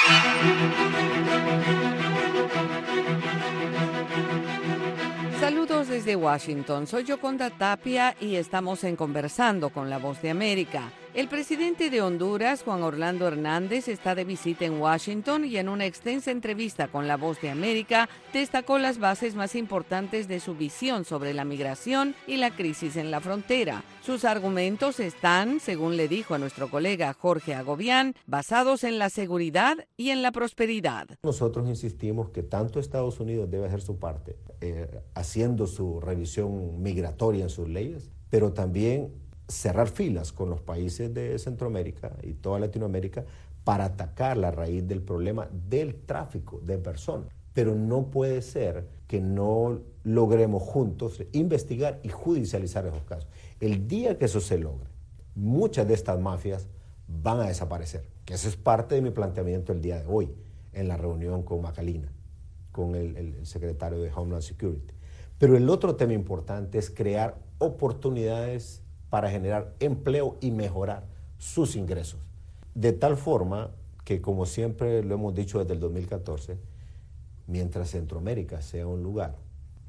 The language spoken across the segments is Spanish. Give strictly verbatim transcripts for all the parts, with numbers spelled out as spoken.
Saludos desde Washington, soy Yoconda Tapia y estamos en Conversando con la Voz de América. El presidente de Honduras, Juan Orlando Hernández, está de visita en Washington y en una extensa entrevista con la Voz de América destacó las bases más importantes de su visión sobre la migración y la crisis en la frontera. Sus argumentos están, según le dijo a nuestro colega Jorge Agobián, basados en la seguridad y en la prosperidad. Nosotros insistimos que tanto Estados Unidos debe hacer su parte, eh, haciendo su revisión migratoria en sus leyes, pero también cerrar filas con los países de Centroamérica y toda Latinoamérica para atacar la raíz del problema del tráfico de personas. Pero no puede ser que no logremos juntos investigar y judicializar esos casos. El día que eso se logre, muchas de estas mafias van a desaparecer, que eso es parte de mi planteamiento el día de hoy, en la reunión con Macalina, con el, el secretario de Homeland Security. Pero el otro tema importante es crear oportunidades para generar empleo y mejorar sus ingresos. De tal forma que, como siempre lo hemos dicho desde el dos mil catorce, mientras Centroamérica sea un lugar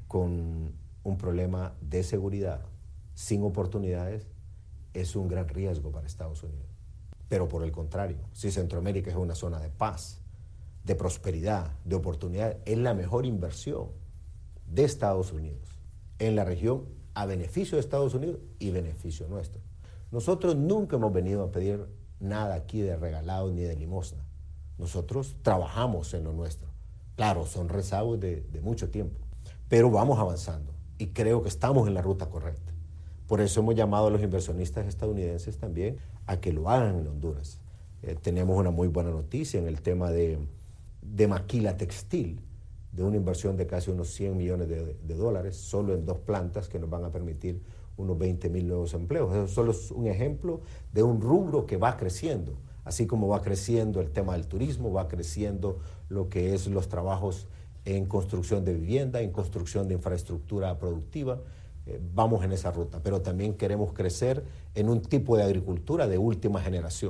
con un problema de seguridad, sin oportunidades, es un gran riesgo para Estados Unidos. Pero por el contrario, si Centroamérica es una zona de paz, de prosperidad, de oportunidad, es la mejor inversión de Estados Unidos en la región a beneficio de Estados Unidos y beneficio nuestro. Nosotros nunca hemos venido a pedir nada aquí de regalado ni de limosna. Nosotros trabajamos en lo nuestro. Claro, son rezagos de, de mucho tiempo, pero vamos avanzando y creo que estamos en la ruta correcta. Por eso hemos llamado a los inversionistas estadounidenses también a que lo hagan en Honduras. Eh, tenemos una muy buena noticia en el tema de, de Maquila Textil, de una inversión de casi unos cien millones de, de dólares, solo en dos plantas que nos van a permitir unos veinte mil nuevos empleos. Eso solo es un ejemplo de un rubro que va creciendo, así como va creciendo el tema del turismo, va creciendo lo que es los trabajos en construcción de vivienda, en construcción de infraestructura productiva. Eh, vamos en esa ruta, pero también queremos crecer en un tipo de agricultura de última generación.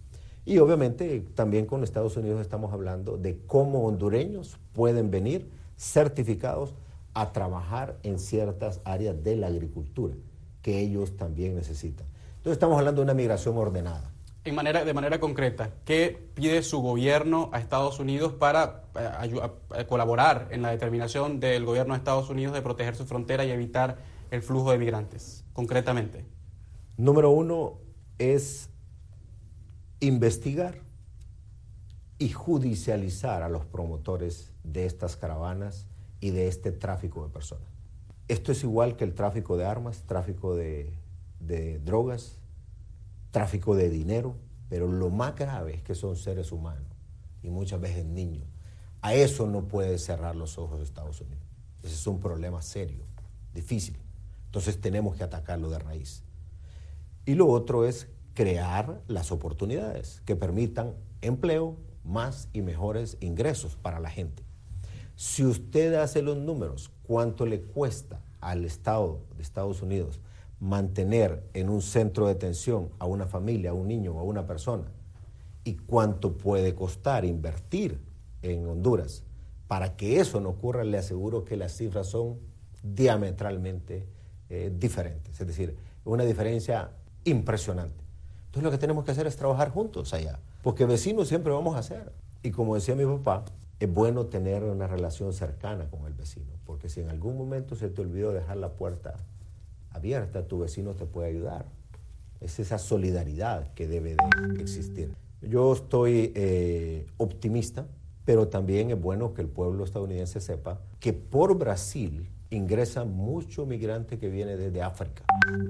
Y obviamente también con Estados Unidos estamos hablando de cómo hondureños pueden venir certificados a trabajar en ciertas áreas de la agricultura que ellos también necesitan. Entonces estamos hablando de una migración ordenada. En manera, de manera concreta, ¿qué pide su gobierno a Estados Unidos para eh, ayudar, eh, colaborar en la determinación del gobierno de Estados Unidos de proteger su frontera y evitar el flujo de migrantes, concretamente? Número uno es investigar y judicializar a los promotores de estas caravanas y de este tráfico de personas. Esto es igual que el tráfico de armas, tráfico de, de drogas, tráfico de dinero, pero lo más grave es que son seres humanos y muchas veces niños. A eso no puede cerrar los ojos de Estados Unidos. Ese es un problema serio, difícil. Entonces tenemos que atacarlo de raíz. Y lo otro es crear las oportunidades que permitan empleo, más y mejores ingresos para la gente. Si usted hace los números, cuánto le cuesta al Estado de Estados Unidos mantener en un centro de detención a una familia, a un niño o a una persona, y cuánto puede costar invertir en Honduras para que eso no ocurra, le aseguro que las cifras son diametralmente eh, diferentes. Es decir, una diferencia impresionante. Entonces lo que tenemos que hacer es trabajar juntos allá, porque vecinos siempre vamos a hacer. Y como decía mi papá, es bueno tener una relación cercana con el vecino, porque si en algún momento se te olvidó dejar la puerta abierta, tu vecino te puede ayudar. Es esa solidaridad que debe de existir. Yo estoy eh, optimista, pero también es bueno que el pueblo estadounidense sepa que por Brasil ingresa mucho migrante que viene desde África.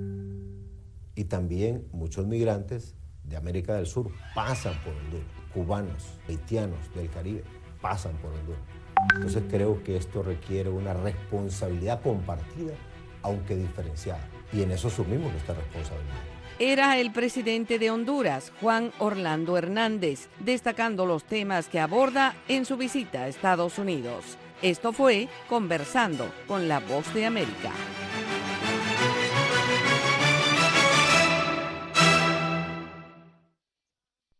Y también muchos migrantes de América del Sur pasan por Honduras. Cubanos, haitianos del Caribe pasan por Honduras. Entonces creo que esto requiere una responsabilidad compartida, aunque diferenciada. Y en eso asumimos nuestra responsabilidad. Era el presidente de Honduras, Juan Orlando Hernández, destacando los temas que aborda en su visita a Estados Unidos. Esto fue Conversando con la Voz de América.